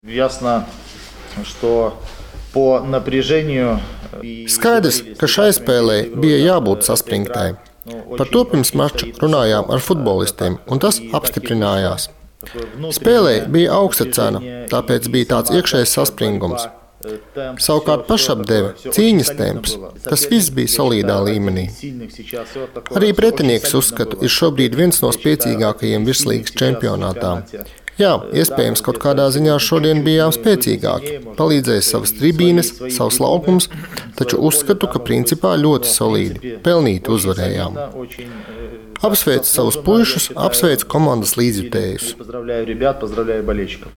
Skaidrs, ka šai spēlei bija jābūt saspringtai. Par to pirms mača runājām ar futbolistiem, un tas apstiprinājās. Spēlei bija augsta cena, tāpēc bija tāds iekšējs saspringums. Savukārt pašapdeve, cīņas temps, tas viss bija solīdā līmenī. Arī pretinieks, uzskatu, ir šobrīd viens no spēcīgākajiem virslīgas čempionātā. Jā, iespējams, kaut kādā ziņā šodien bijām spēcīgāki. Palīdzēja savas tribīnes, savs laukums, taču uzskatu, ka principā ļoti solīdi, pelnīti uzvarējām. Apsveicu savus puišus, apsveicu komandas līdzjutējus.